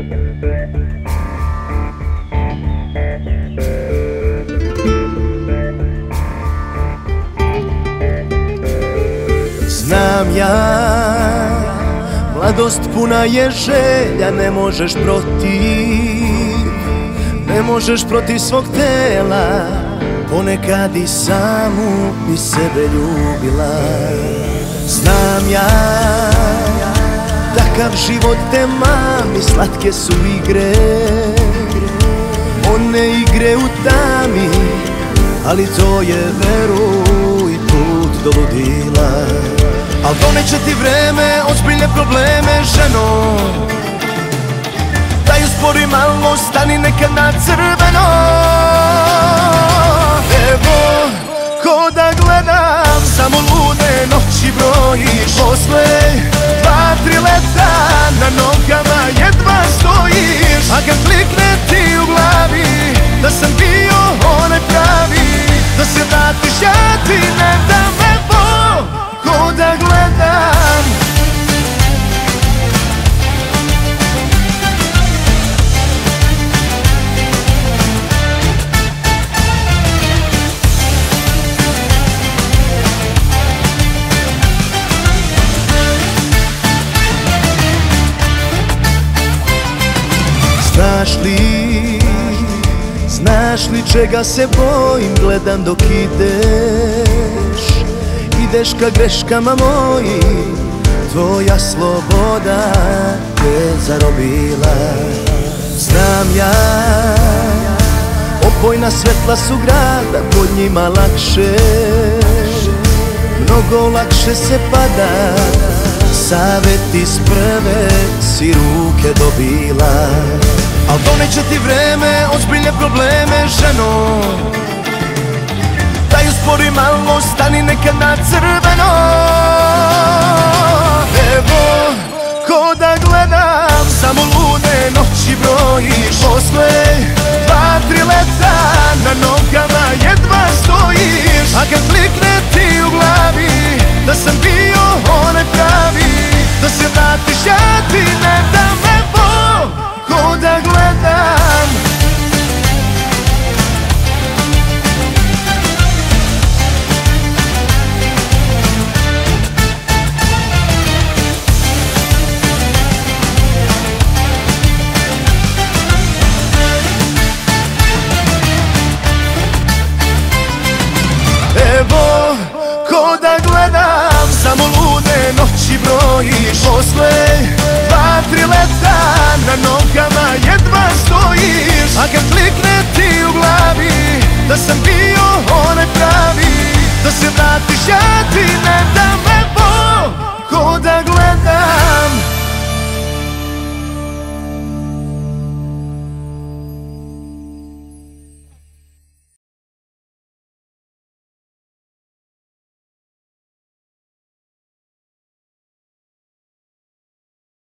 Znam ja, mladost puna je želja, ne možeš protiv svog tela. Ponekad i samu bi sebe ljubila. Znam ja, takav život te mami, slatke su igre, one igre u tami, ali to je, veruj, put do ludila. Al doneće ti vreme ozbiljne probleme, ženo. Daj uspori malo, stani nekad na crveno. Evo, ko da gledam, samo lude noći brojiš. Posle 2-3 leta na nogama jedva stojiš. A kad klikne ti u glavi da sam bio onaj pravi, da se vratiš, ja ti ne dam. Evo, ko da gledam. Znaš li čega se bojim, gledam dok ideš ka greškama mojim. Tvoja sloboda te zarobila. Znam ja, opojna svetla su grada, pod njima lakše, mnogo lakše se pada. Savet iz prve si ruke dobila. Al doneće ti vreme ozbiljne probleme, ženo. Daj uspori malo, stani nekad na crveno. Evo, ko da gledam, samo lude noći brojiš. Posle 2-3 leta na nogama jedva stojiš. A kad klikne ti u glavi da sam bio onaj pravi, da se vratiš, ja ti ne dam. Evo, ko da gledam. Evo, ko da gledam, samo lude noći brojiš. Posle